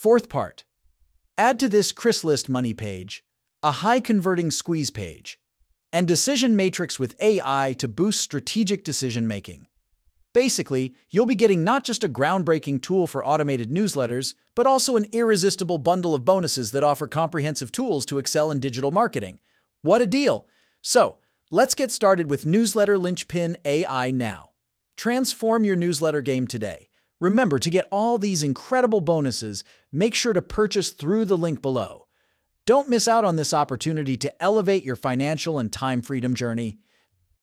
Fourth part. Add to this Chryslist money page, a high-converting squeeze page, and decision matrix with AI to boost strategic decision-making. Basically, you'll be getting not just a groundbreaking tool for automated newsletters, but also an irresistible bundle of bonuses that offer comprehensive tools to excel in digital marketing. What a deal! So, let's get started with Newsletter Linchpin AI now. Transform your newsletter game today. Remember, to get all these incredible bonuses, make sure to purchase through the link below. Don't miss out on this opportunity to elevate your financial and time freedom journey.